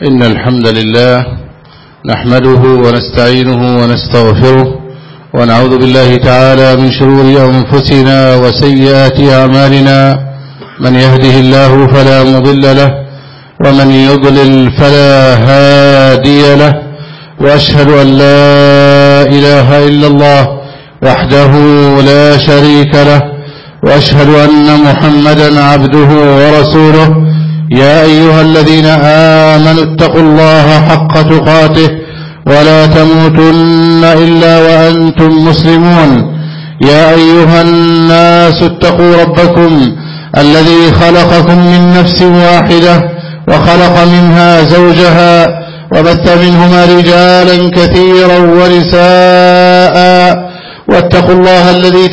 إن الحمد لله نحمده ونستعينه ونستغفره ونعوذ بالله تعالى من شرور أنفسنا وسيئات أعمالنا. من يهده الله فلا مضل له ومن يضلل فلا هادي له، وأشهد أن لا إله إلا الله وحده لا شريك له، وأشهد أن محمدا عبده ورسوله. يا أيها الذين آمنوا اتقوا الله حق تقاته ولا تموتن إلا وأنتم مسلمون. يا أيها الناس اتقوا ربكم الذي خلقكم من نفس واحدة وخلق منها زوجها وبث منهما رجالا كثيرا ونساء، واتقوا الله الذي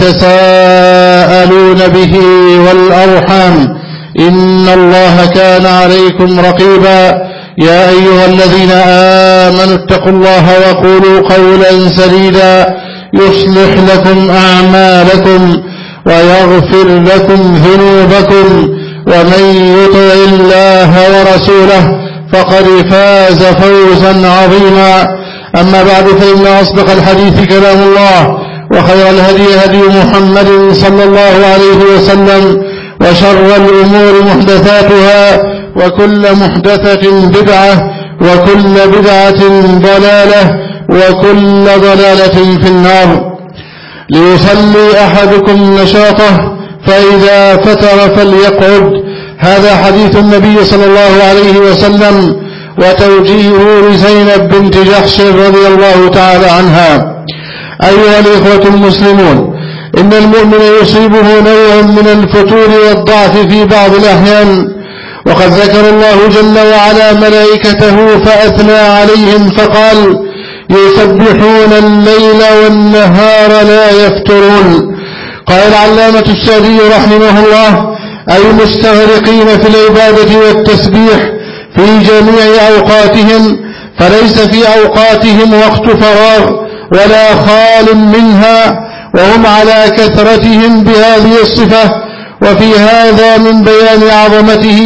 تساءلون به والأرحام إن الله كان عليكم رقيبا. يا أيها الذين آمنوا اتقوا الله وقولوا قولا سديدا يصلح لكم أعمالكم ويغفر لكم ذنوبكم، ومن يطع الله ورسوله فقد فاز فوزا عظيما. أما بعد، فإن أصدق الحديث كلام الله، وخير الهدي هدي محمد صلى الله عليه وسلم، وشر الأمور محدثاتها، وكل محدثة بدعة، وكل بدعة ضلالة، وكل ضلالة في النار. ليصلي أحدكم نشاطه فإذا فتر فليقعد. هذا حديث النبي صلى الله عليه وسلم، وتوجيهه لزينب بنت جحش رضي الله تعالى عنها. أيها الإخوة المسلمون، إن المؤمن يصيبه نوع من الفتور والضعف في بعض الأحيان، وقد ذكر الله جل وعلا ملائكته فأثنى عليهم فقال: يسبحون الليل والنهار لا يفترون. قال العلامة السعدي رحمه الله: أي مستغرقين في العبادة والتسبيح في جميع أوقاتهم، فليس في أوقاتهم وقت فراغ ولا خال منها، وهم على كثرتهم بهذه الصفة. وفي هذا من بيان عظمته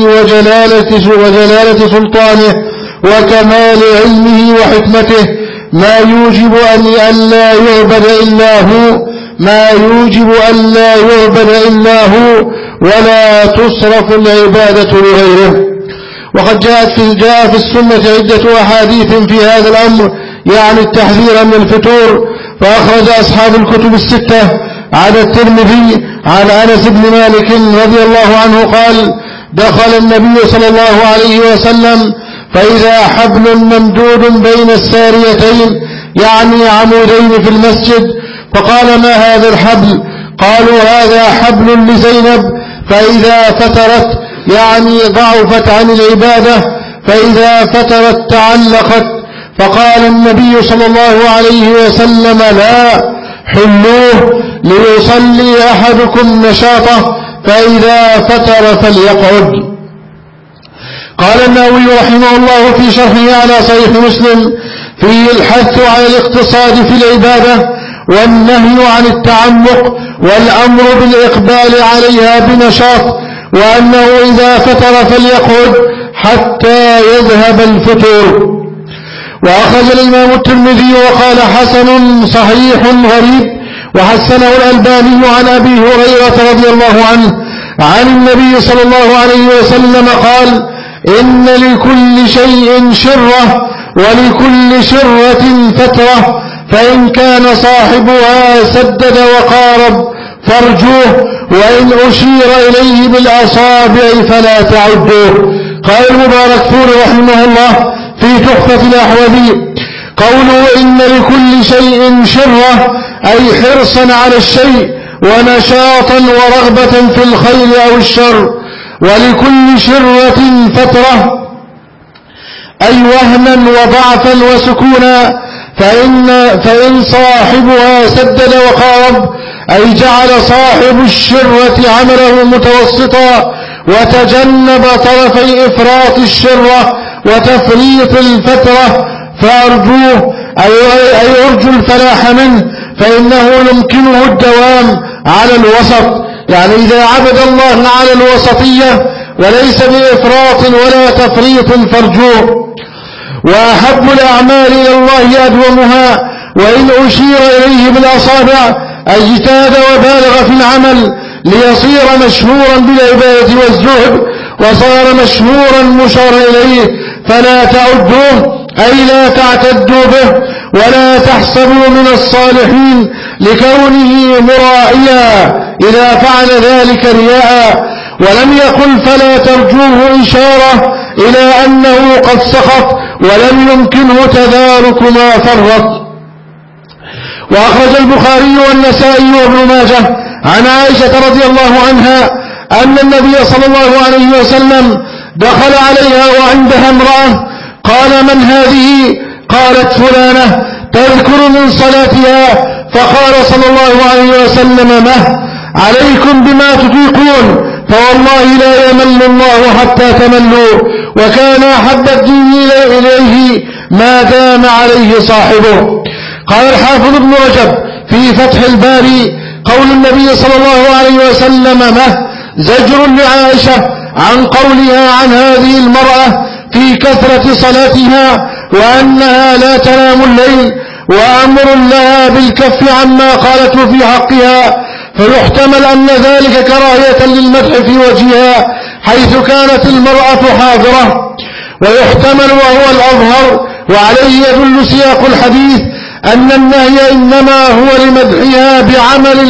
وجلالة سلطانه وكمال علمه وحكمته ما يوجب أن لا يعبد إلا هو، ولا تصرف العبادة لغيره. وقد جاء في السنة عدة أحاديث في هذا الأمر، يعني التحذير من الفتور. فأخرج أصحاب الكتب الستة على الترمذي عن أنس بن مالك رضي الله عنه قال: دخل النبي صلى الله عليه وسلم فإذا حبل ممدود بين الساريتين، يعني عمودين في المسجد، فقال: ما هذا الحبل؟ قالوا: هذا حبل لزينب، فإذا فترت يعني ضعفت عن العبادة، فإذا فترت تعلقت. فقال النبي صلى الله عليه وسلم: لا، حلوه ليصلي أحدكم نشاطه، فإذا فتر فليقعد. قال النووي رحمه الله في شرحه على صحيح مسلم: فيه الحث على الاقتصاد في العبادة، والنهي عن التعمق، والأمر بالإقبال عليها بنشاط، وأنه إذا فتر فليقعد حتى يذهب الفتور. وأخرج الإمام الترمذي وقال: حسن صحيح غريب، وحسنه الألباني عن أبي هريرة رضي الله عنه عن النبي صلى الله عليه وسلم قال: إن لكل شيء شرة، ولكل شرة فترة، فإن كان صاحبها سدد وقارب فارجوه، وإن أشير إليه بالأصابع فلا تعدوه. قال المباركفوري رحمه الله في تحفة الأحوذي: قوله إن لكل شيء شرة أي حرصا على الشيء ونشاطا ورغبة في الخير أو الشر، ولكل شرة فترة أي وهنا وضعفا وسكونا، فإن صاحبها سدد وقارب أي جعل صاحب الشرة عمله متوسطا وتجنب طرفي إفراط الشرة وتفريط الفترة، فأرجوه أي أرجو الفلاح منه، فإنه يمكنه الدوام على الوسط. يعني إذا عبد الله على الوسطية وليس بإفراط ولا تفريط فارجوه. وأحب الأعمال إلى الله أدومها، وإن أشير إليه بالأصابع اجتهد وبالغ في العمل ليصير مشهورا بالعبادة والزهد، وصار مشهورا مشار إليه، فلا تعدوه أي لا تعتدوا به، ولا تحسبوا من الصالحين لكونه مرائيا إذا فعل ذلك رياء. ولم يقل فلا ترجوه إشارة إلى أنه قد سقط ولم يمكنه تدارك ما فرط. وأخرج البخاري والنسائي وابن ماجه عن عائشة رضي الله عنها أن النبي صلى الله عليه وسلم دخل عليها وعندها امرأة، قال من هذه؟ قالت فلانة تذكر من صلاتها، فقال صلى الله عليه وسلم مه عليكم بما تطيقون، فوالله لا يمل الله حتى تملوا، وكان أحب الدين إليه ما دام عليه صاحبه. قال الحافظ ابن رجب في فتح الباري قول النبي صلى الله عليه وسلم مه زجر لعائشة عن قولها عن هذه المرأة في كثرة صلاتها وأنها لا تنام الليل، وأمر لها بالكف عما قالته في حقها، فيحتمل أن ذلك كراهية للمدح في وجهها حيث كانت المرأة حاضرة، ويحتمل وهو الأظهر وعليه يدل سياق الحديث أن النهي إنما هو لمدحها بعمل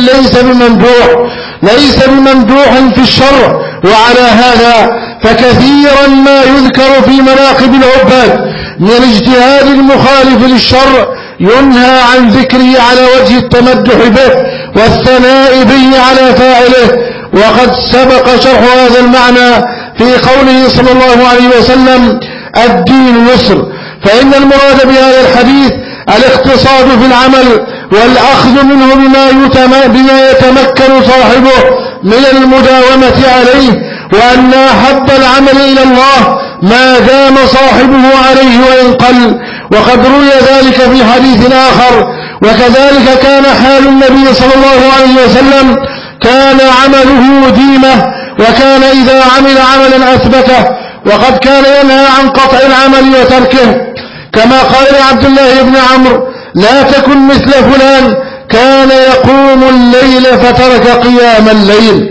ليس بممدوح في الشرع. وعلى هذا فكثيرا ما يذكر في مناقب العباد من الاجتهاد المخالف للشرع ينهى عن ذكره على وجه التمدح به والثناء به على فاعله، وقد سبق شرح هذا المعنى في قوله صلى الله عليه وسلم الدين يسر. فإن المراد بهذا الحديث الاقتصاد في العمل والأخذ منه بما يتمكن صاحبه من المداومة عليه، وأن أحب العمل إلى الله ما دام صاحبه عليه وإن قل، وقد روي ذلك في حديث آخر. وكذلك كان حال النبي صلى الله عليه وسلم، كان عمله ديمة، وكان إذا عمل عملا أثبته، وقد كان ينهى عن قطع العمل وتركه، كما قال عبد الله بن عمرو لا تكن مثل فلان كان يقوم الليل فترك قيام الليل.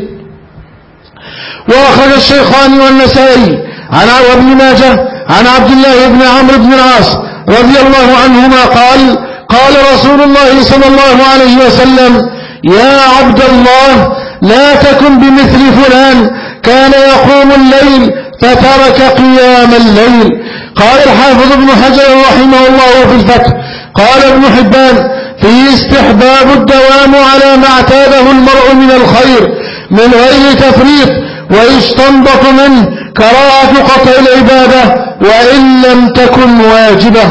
وأخرج الشيخان والنسائي عن وابن ماجه عن عبد الله بن عمرو بن العاص رضي الله عنهما قال قال رسول الله صلى الله عليه وسلم يا عبد الله لا تكن بمثل فلان كان يقوم الليل فترك قيام الليل. قال الحافظ ابن حجر رحمه الله في الفتح قال ابن حبان فيه استحباب الدوام على ما اعتاده المرء من الخير من غير تفريط، ويستنبط منه كراهة قطع العبادة وإن لم تكن واجبة.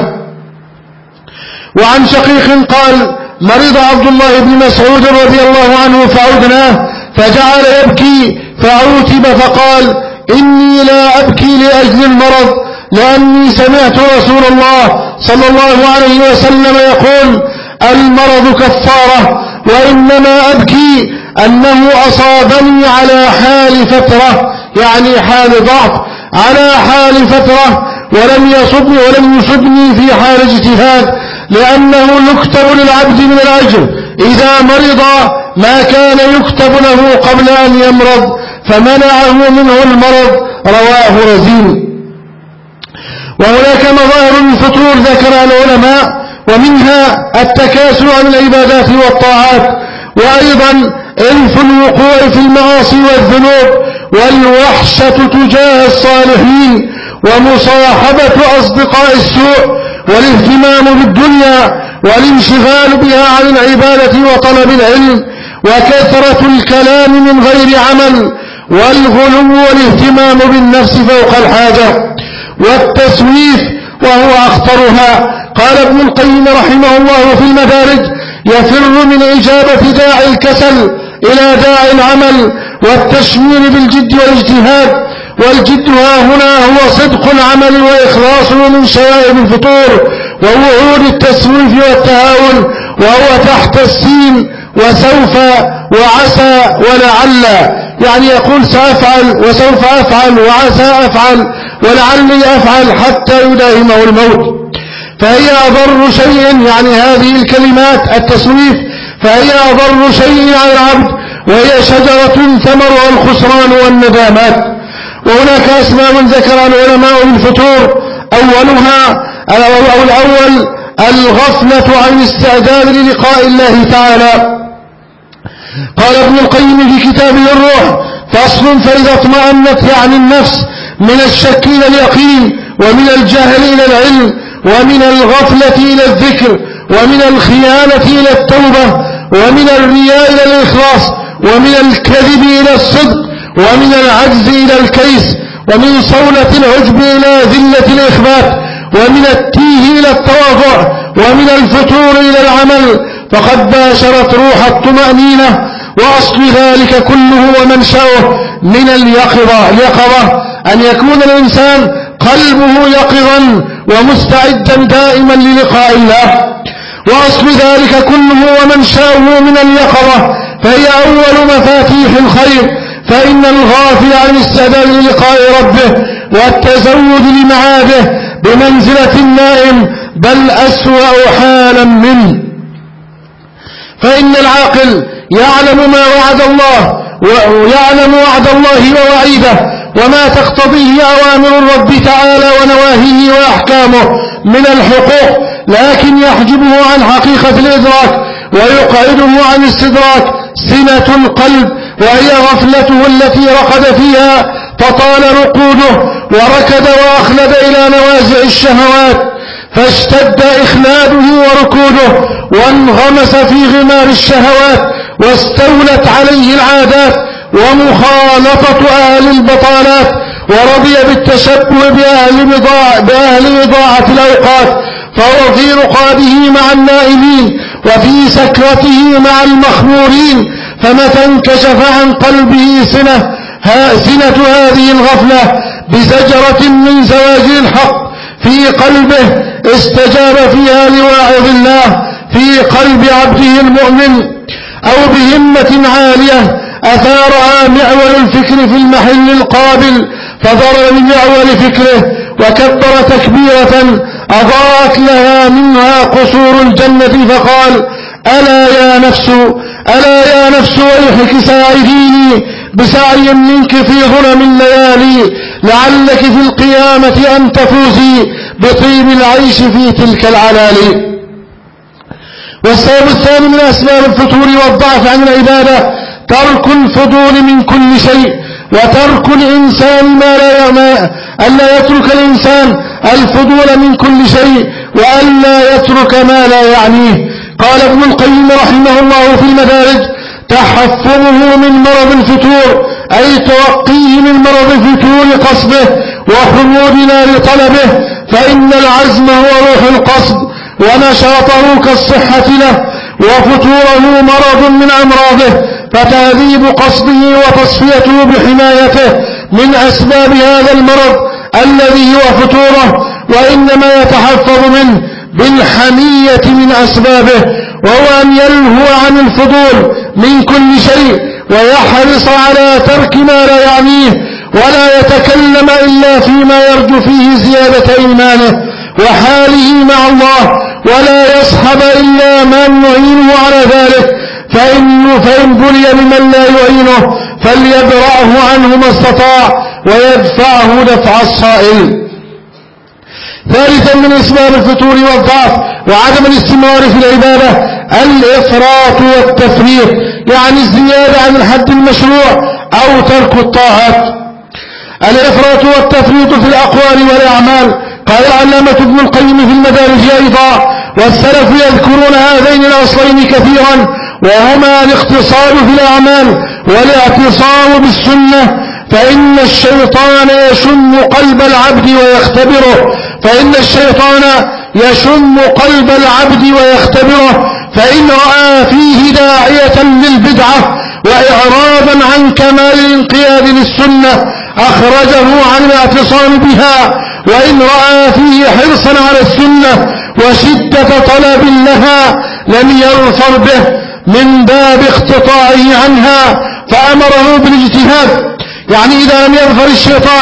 وعن شقيق قال مرض عبد الله بن مسعود رضي الله عنه فعدناه فجعل يبكي فعوتب فقال إني لا أبكي لأجل المرض لأني سمعت رسول الله صلى الله عليه وسلم يقول المرض كفارة، وإنما أبكي أنه أصابني على حال فترة، يعني حال ضعف، على حال فترة ولم يصبني في حال اجتهاد، لأنه يكتب للعبد من الأجر إذا مرض ما كان يكتب له قبل أن يمرض فمنعه منه المرض. رواه رزين. وهناك مظاهر الفتور ذكرها العلماء، ومنها التكاسل عن العبادات والطاعات، وأيضا إلف الوقوع في المعاصي والذنوب، والوحشة تجاه الصالحين، ومصاحبة أصدقاء السوء، والاهتمام بالدنيا والانشغال بها عن العبادة وطلب العلم، وكثرة الكلام من غير عمل، والغلو والاهتمام بالنفس فوق الحاجة، والتسويف وهو أخطرها. قال ابن القيم رحمه الله في المدارج يفر من إجابة داعي الكسل إلى داعي العمل والتشمير بالجد والاجتهاد، والجد ها هنا هو صدق العمل وإخلاصه من شوائب الفطور ووعود التسويف والتهاون، وهو تحت السين وسوف وعسى ولعل، يعني يقول سأفعل وسوف أفعل وعسى أفعل ولعلي أفعل حتى يداهمه الموت. فهي أضر شيء، يعني هذه الكلمات التسويف، فهي أضر شيء على العبد، وهي شجرة ثمرها الخسران والندامات. وهناك أسباب ذكرها العلماء بالفتور، أولها أو الأول الغفلة عن الاستعداد للقاء الله تعالى. قال ابن القيم في كتابه الروح: فصل: فإذا اطمأنت يعني النفس من الشك إلى اليقين، ومن الجهل إلى العلم، ومن الغفلة إلى الذكر، ومن الخيانة إلى التوبة، ومن الرياء إلى الإخلاص، ومن الكذب إلى الصدق، ومن العجز إلى الكيس، ومن صولة العجب إلى ذلة الإخبات، ومن التيه إلى التواضع، ومن الفتور إلى العمل، فقد باشرت روح الطمأنينة. وأصل ذلك كله ومنشأه من اليقظة، أن يكون الإنسان قلبه يقظا ومستعدا دائما للقاء الله. وأصل ذلك كله ومنشأه من اليقظة، فهي أول مفاتيح الخير. فإن الغافل عن الاستعداد للقاء ربه والتزود لمعاده بمنزلة النائم، بل أسوأ حالا منه. فإن العاقل يعلم ما وعد الله، ويعلم وعد الله ووعيده، وما تقتضيه أوامر الرب تعالى ونواهيه وأحكامه من الحقوق، لكن يحجبه عن حقيقة الإدراك ويقعده عن استدراك سنة القلب، وهي غفلته التي رقد فيها فطال رقوده، وركد وأخلد إلى نوازع الشهوات فاشتد إخلاده وركوده، وانغمس في غمار الشهوات، واستولت عليه العادات ومخالطة أهل البطالات، ورضي بالتشبه بأهل إضاعة الأوقات، فهو في رقاده مع النائمين، وفي سكرته مع المخمورين. فمتى انكشف عن قلبه سنة هذه الغفلة بزجرة من زواجر الحق في قلبه، استجاب فيها لواعظ الله في قلب عبده المؤمن، أو بهمة عالية أثارها معول الفكر في المحل القابل، فضرب بمعول فكره وكبر تكبيرة أضاءت لها منها قصور الجنة، فقال: ألا يا نفس ويحك ساعديني بسعي منك في ظلم الليالي، لعلك في القيامة أن تفوزي بطيب العيش في تلك العلالي. والسبب الثاني من أسباب الفتور والضعف عن العبادة ترك الفضول من كل شيء، وترك الإنسان ألا يترك الإنسان الفضول من كل شيء، وألا يترك ما لا يعنيه. قال ابن القيم رحمه الله في المدارج: تحفظه من مرض الفتور، أي توقيه من مرض فتور قصده وخلودنا لطلبه، فإن العزم هو روح القصد، ونشاطه كالصحة له، وفتوره مرض من أمراضه، فتهذيب قصده وتصفيته بحمايته من أسباب هذا المرض الذي هو فتوره، وإنما يتحفظ منه بالحمية من أسبابه، وهو أن يلهو عن الفضول من كل شيء، ويحرص على ترك ما لا يعنيه، ولا يتكلم إلا فيما يرجو فيه زيادة إيمانه وحاله مع الله، ولا يصحب إلا من يعينه على ذلك، فإن بلي بمن لا يعينه فليدرأه عنه ما استطاع ويدفعه دفع الصائل. ثالثا من أسباب الفتور والضعف وعدم الاستمرار في العبادة الإفراط والتفريط، يعني الزيادة عن الحد المشروع أو ترك الطاعات. الإفراط والتفريط في الأقوال والأعمال. قال العلامة ابن القيم في المدارج أيضا: والسلف يذكرون هذين الأصلين كثيرا، وهما الاقتصاد في الأعمال والاعتصام بالسنة. فإن الشيطان يشم قلب العبد ويختبره، فإن رأى فيه داعية للبدعة وإعراضا عن كمال الانقياد للسنة أخرجه عن الاعتصام بها، وإن رأى فيه حرصا على السنة وشدة طلب لها لم يظفر به من باب اقتطاعه عنها، فأمره بالاجتهاد. يعني إذا لم يظفر الشيطان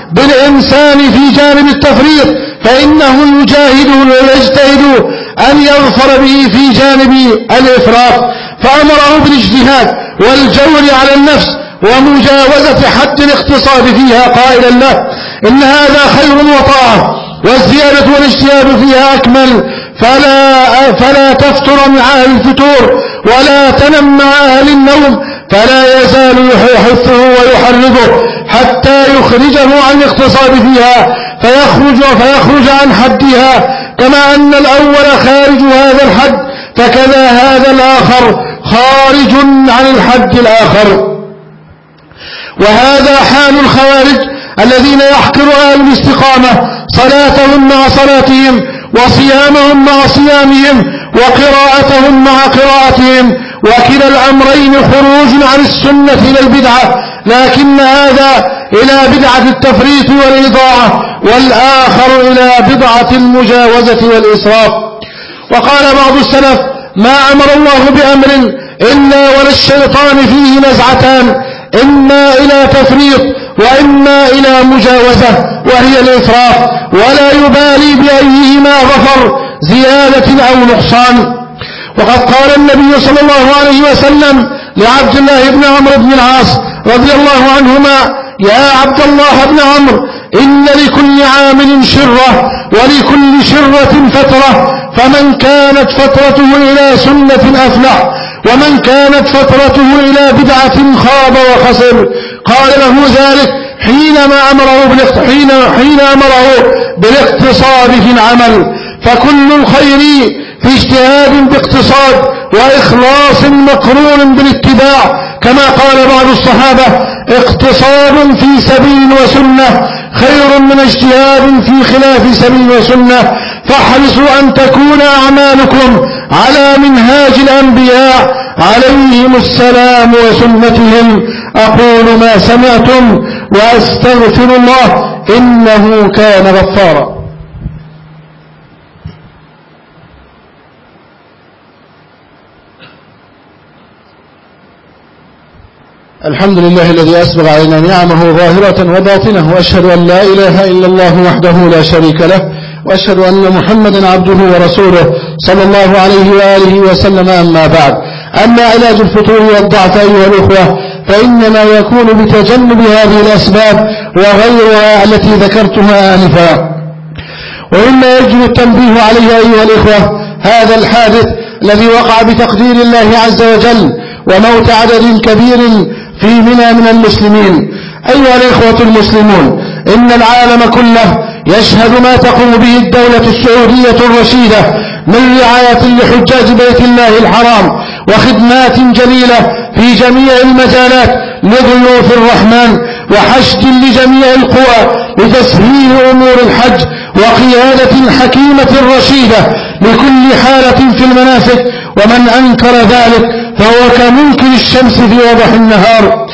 بالإنسان في جانب التفريط فإنه يجاهد ويجتهد أن يظفر به في جانب الإفراط، فأمره بالاجتهاد والجور على النفس ومجاوزة حد الاقتصاد فيها قائلا له إن هذا خير وطاعة، والزيادة والاجتهاد فيها أكمل، فلا تفتر مع أهل الفتور ولا تنم مع أهل النوم، فلا يزال يحثه ويحرضه حتى يخرجه عن الاقتصاد فيها فيخرج عن حدها، كما أن الأول خارج هذا الحد فكذا هذا الآخر خارج عن الحد الآخر. وهذا حال الخوارج الذين يحقر أهل الاستقامة صلاتهم مع صلاتهم وصيامهم مع صيامهم وقراءتهم مع قراءتهم، وكلا الأمرين خروج عن السنة إلى البدعة، لكن هذا إلى بدعة التفريط والإضاعة والآخر إلى بدعة المجاوزة والإسراف. وقال بعض السلف ما أمر الله بأمر إلا وللشيطان فيه نزعتان، إما إلى تفريط وإما إلى مجاوزة وهي الإسراف، ولا يبالي بأيهما ظفر زيادة أو نقصان. وقد قال النبي صلى الله عليه وسلم لعبد الله بن عمرو بن العاص رضي الله عنهما يا عبد الله بن عمرو إن لكل عامل شرة ولكل شرة فترة، فمن كانت فترته إلى سنة أفلح ومن كانت فترته إلى بدعة خاب وخسر. قال له ذلك حين أمره بالاقتصاد في العمل، فكل الخير في اجتهاد باقتصاد وإخلاص مقرون بالاتباع، كما قال بعض الصحابة اقتصاد في سبيل وسنة خير من اجتهاد في خلاف سبيل وسنة، فاحرصوا أن تكون أعمالكم على منهاج الأنبياء عليهم السلام وسنتهم. أقول ما سمعتم وأستغفر الله إنه كان غفارا. الحمد لله الذي أسبغ علينا نعمه ظاهرة وباطنة، وأشهد أن لا إله إلا الله وحده لا شريك له، وأشهد أن محمدا عبده ورسوله صلى الله عليه وآله وسلم. أما بعد، أما علاج الفتور والضعف أيها الأخوة فإنما يكون بتجنب هذه الأسباب وغيرها التي ذكرتها آنفا، وإما يجب التنبيه عليها أيها الأخوة هذا الحادث الذي وقع بتقدير الله عز وجل وموت عدد كبير في منى من المسلمين. أيها الإخوة المسلمون، إن العالم كله يشهد ما تقوم به الدولة السعودية الرشيدة من رعاية لحجاج بيت الله الحرام وخدمات جليلة في جميع المجالات لضيوف الرحمن، وحشد لجميع القوى لتسهيل أمور الحج، وقيادة حكيمة رشيدة لكل حالة في المناسك، ومن أنكر ذلك فهو كمنكر الشمس في وضح النهار.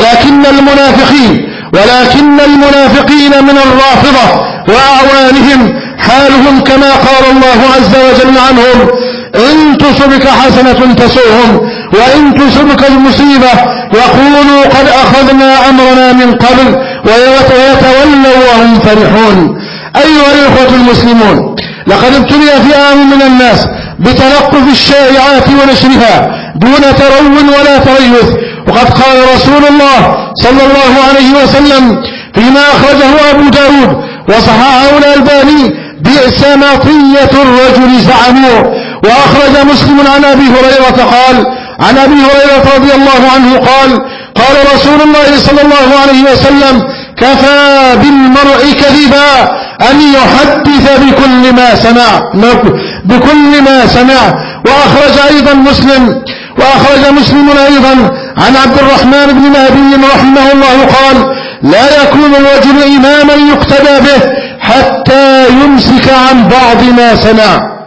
ولكن المنافقين من الرافضة وأعوانهم حالهم كما قال الله عز وجل عنهم إن تصبك حسنة تسؤهم وإن تصبك المصيبة يقولوا قد أخذنا أمرنا من قبل ويتولوا وهم فرحون. أيها الإخوة المسلمون، لقد ابتلي فئام من الناس بتلقف الشائعات ونشرها دون ترون ولا تريث، وقد قال رسول الله صلى الله عليه وسلم فيما أخرجه أبو داود وصححه الألباني بئس مطية الرجل زعموه. وأخرج مسلم عن أبي هريرة رضي الله عنه قال رسول الله صلى الله عليه وسلم كفى بالمرء كذبا أن يحدث بكل ما سمع. وأخرج مسلم أيضا عن عبد الرحمن بن مهدي رحمه الله قال لا يكون الرجل إماما يقتدى به حتى يمسك عن بعض ما سمع.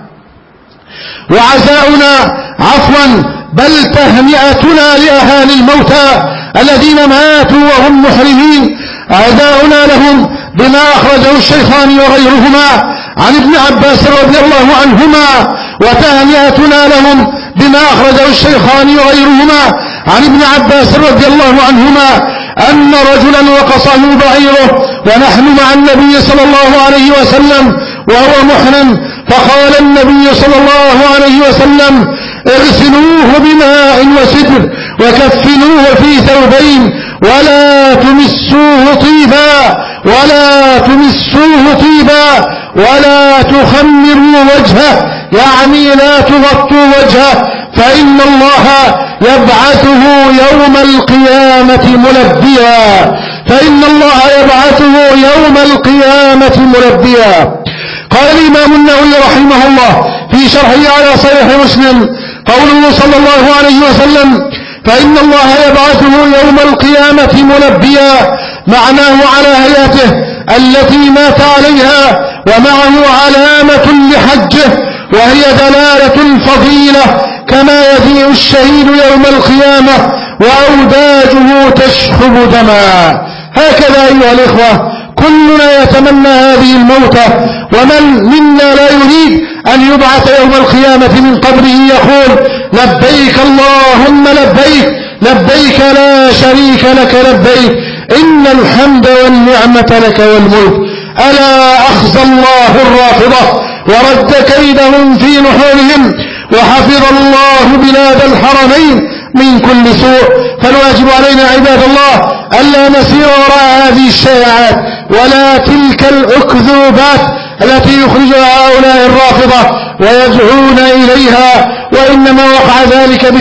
وعزاؤنا بل تهنئتنا لأهالي الموتى الذين ماتوا وهم محرمين، عزاؤنا لهم بما أخرجه الشيخان وغيرهما عن ابن عباس رضي الله عنهما، وتهنئتنا لهم بما أخرجه الشيخان وغيرهما عن ابن عباس رضي الله عنهما أن رجلا وقصه بعيره ونحن مع النبي صلى الله عليه وسلم وهو محرم، فقال النبي صلى الله عليه وسلم: اغسلوه بماء وسدر وكفنوه في ثوبين ولا تمسوه طيبا ولا تخمروا وجهه، يعني لا تغطوا وجهه، فإن الله يبعثه يوم القيامة ملبيا. قال الإمام النووي رحمه الله في شرحه على صحيح مسلم: قوله صلى الله عليه وسلم: فإن الله يبعثه يوم القيامة ملبيا، معناه على هيئته التي مات عليها، ومعه علامة لحجه وهي دلالة الفضيلة، كما يجيء الشهيد يوم القيامة وأوداجه تشحب دما. هكذا أيها الإخوة كلنا يتمنى هذه الموتة، ومن منا لا يريد أن يبعث يوم القيامة من قبره يقول: لبيك اللهم لبيك، لبيك لا شريك لك لبيك، إن الحمد والنعمة لك والملك. ألا أخزى الله الرافضة ورد كيدهم في نحورهم، وحفظ الله بلاد الحرمين من كل سوء. فالواجب علينا عباد الله ألا نسير وراء هذه الشائعات ولا تلك الأكذوبات التي يخرجها هؤلاء الرافضة ويدعون إليها، وإنما وقع ذلك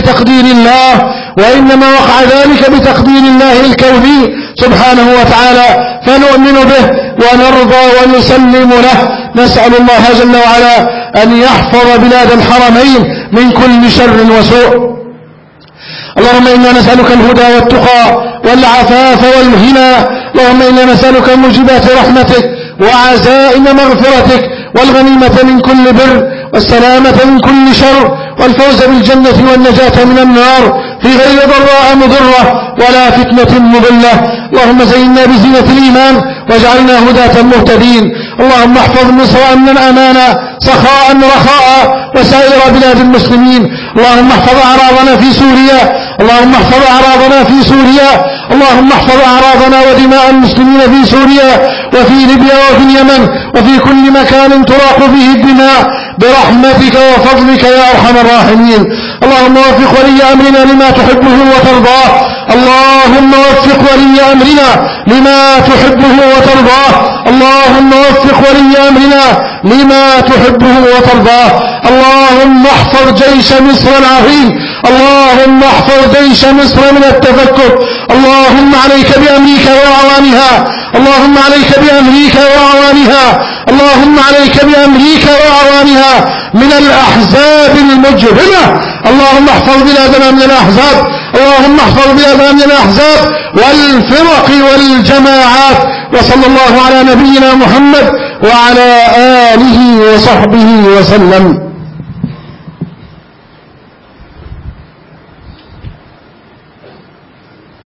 بتقدير الله الكوني سبحانه وتعالى، فنؤمن به ونرضى ونسلم له. نسأل الله جل وعلا أن يحفظ بلاد الحرمين من كل شر وسوء. اللهم إنا نسألك الهدى والتقى والعفاف والغنى، اللهم إنا نسألك موجبات رحمتك وعزائم مغفرتك والغنيمة من كل بر والسلامة من كل شر والفوز بالجنة والنجاة من النار في غير ضراء مضرة ولا فتنة مضلة. اللهم زينا بزينة الإيمان واجعلنا هداة مهتدين. اللهم احفظ مصر أمنا أمانا سخاء رخاء وسائر بلاد المسلمين. اللهم احفظ أعراضنا في سوريا، اللهم احفظ أعراضنا في سوريا، اللهم احفظ أعراضنا ودماء المسلمين في سوريا وفي ليبيا وفي اليمن وفي كل مكان تراق فيه الدماء برحمتك وفضلك يا أرحم الراحمين. اللهم وفق ولي أمرنا لما تحبه وترضاه، اللهم وفق ولي أمرنا لما تحبه وترضاه، اللهم وفق ولي أمرنا لما تحبه وترضاه. اللهم احفظ جيش مصر العظيم، اللهم احفظ جيش مصر من التفكك. اللهم عليك بأمريكا وأعوانها، اللهم عليك بأمريكا وأعوانها، اللهم عليك بأمريكا وأعوانها من الأحزاب المجرمة. اللهم احفظ بلادنا من الأحزاب، اللهم احفظ بلادنا من الأحزاب والفرق والجماعات. وصلى الله على نبينا محمد وعلى آله وصحبه وسلم.